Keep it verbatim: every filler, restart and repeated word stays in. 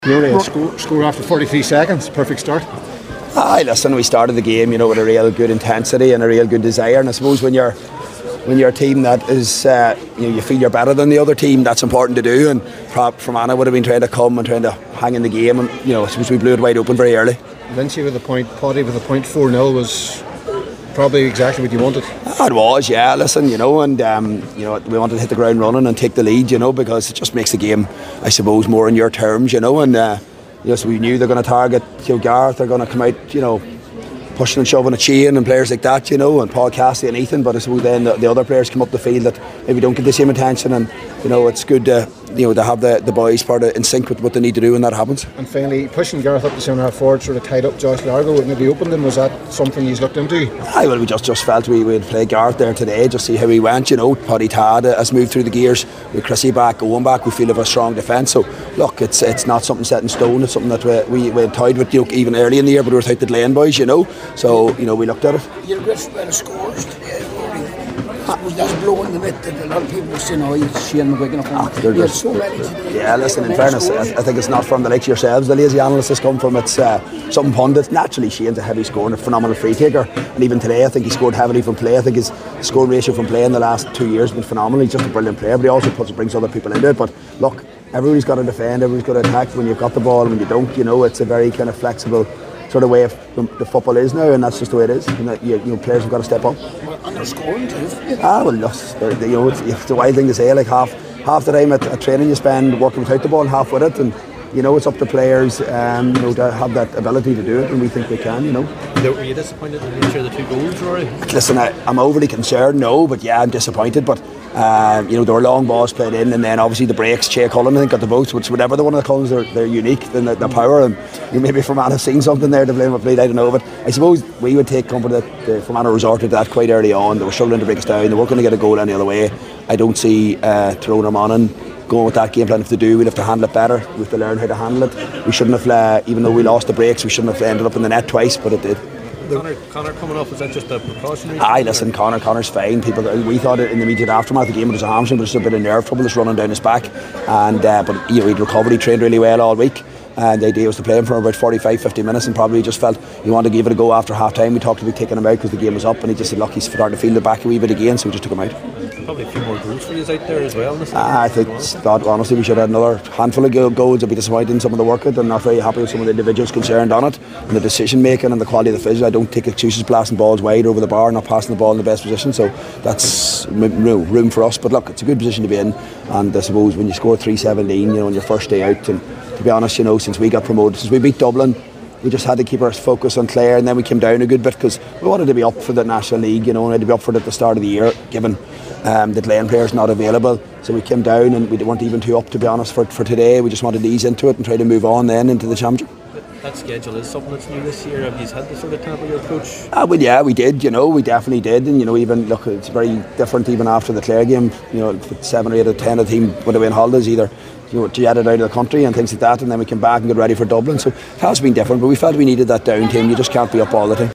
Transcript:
You only had score, score after forty-three seconds, perfect start. Aye, listen, we started the game, you know, with a real good intensity and a real good desire. And I suppose when you're when you're a team that is, uh, you know, you feel you're better than the other team, that's important to do. And perhaps Fermanagh would have been trying to come and trying to hang in the game, and you know, I suppose we blew it wide open very early. Vinci with a point, Paddy with a point four nil was probably exactly what you wanted. Ah, it was, yeah. Listen, you know, and um, you know, we wanted to hit the ground running and take the lead, you know, because it just makes the game, I suppose, more in your terms, you know. And uh, yes, we knew they're going to target, you know, Gareth. They're going to come out, you know, pushing and shoving a chain and players like that, you know, and Paul Cassie and Ethan. But I suppose then the, the other players come up the field that maybe don't get the same attention, and you know, it's good to, you know, to have the, the boys part of in sync with what they need to do when that happens. And finally, pushing Gareth up the centre half forward sort of tied up Josh Largo, would maybe open them. Was that something he's looked into? Aye, well, we just, just felt we would play Gareth there today, just see how he went, you know. Paddy Tad has moved through the gears with Chrissy back, going back. We feel of a strong defence. So look, it's it's not something set in stone. It's something that we, we, we toyed with, you know, even early in the year, but we were without the Glen boys, you know. So, you know, we looked at it. You're a good spread of scores today, Rory. Was that's blowing the bit that a lot of people were saying, oh, he's Shane McGuigan up on. You had so many today. Yeah, listen, in fairness, I, I think it's not from the likes of yourselves, the lazy analysts has come from. It's uh, something pundits. Naturally, Shane's a heavy scorer and a phenomenal free taker. And even today, I think he scored heavily from play. I think his score ratio from play in the last two years has been phenomenal. He's just a brilliant player, but he also puts brings other people into it. But look, everybody's got to defend, everybody's got to attack. When you've got the ball, when you don't, you know, it's a very kind of flexible sort of way of the, the football is now, and that's just the way it is. You know, you, you know, players have got to step up. And they're scoring too. Ah, well, yes, you know, it's, it's a wild thing to say. Like half half the time at, at training you spend working without the ball, and half with it, and you know, it's up to players, um, you know, to have that ability to do it, and we think they can. You know. Were you disappointed in the nature of the two goals, Rory? Listen, I, I'm overly concerned, no, but yeah, I'm disappointed. But uh, you know, there were long balls played in, and then obviously the breaks. Che Cullen, I think, got the both. Which whatever the one of the Cullens, they're they're unique in the, the power, and you know, maybe Fermanagh have seen something there to blame what played. I don't know, but I suppose we would take comfort that the Fermanagh resorted to that quite early on. They were struggling to break us down. They weren't going to get a goal any other way. I don't see uh, throwing them on and going with that game plan. If they do, we'll have to handle it better. We have to learn how to handle it. We shouldn't have, uh, even though we lost the breaks, we shouldn't have ended up in the net twice, but it did. Connor, Connor coming off, is that just a precautionary? Aye, listen, Connor, Connor's fine. People, we thought it in the immediate aftermath of the game it was a hamstring, but it's a bit of nerve trouble that's running down his back. And uh, but you know, he'd recovered, he trained really well all week. And the idea was to play him for about forty-five fifty minutes, and probably just felt he wanted to give it a go after half time. We talked about taking him out because the game was up, and he just said, look, he's starting to feel the back a wee bit again, so we just took him out. Probably a few more goals for you out there as well. Ah, I think, thought, honestly, we should have had another handful of goals. I'd be disappointed in some of the work, and not very happy with some of the individuals concerned on it, and the decision making and the quality of the physical. I don't take excuses blasting balls wide over the bar, not passing the ball in the best position, so that's room for us. But look, it's a good position to be in, and I suppose when you score three seventeen, you know, on your first day out, and to be honest, you know, since we got promoted, since we beat Dublin, we just had to keep our focus on Clare, and then we came down a good bit because we wanted to be up for the National League, you know, and we had to be up for it at the start of the year, given um, the Glen players not available. So we came down, and we weren't even too up, to be honest, for, for today. We just wanted to ease into it and try to move on then into the Championship. That schedule is something that's new this year. Have you had to sort of tamper your approach? Ah, well, yeah, we did, you know, we definitely did. And, you know, even, look, it's very different even after the Clare game. You know, seven or eight or ten of the team would have been holidays either, you know, jetted out of the country and things like that. And then we came back and got ready for Dublin. So it has been different, but we felt we needed that down team. You just can't be up all the time.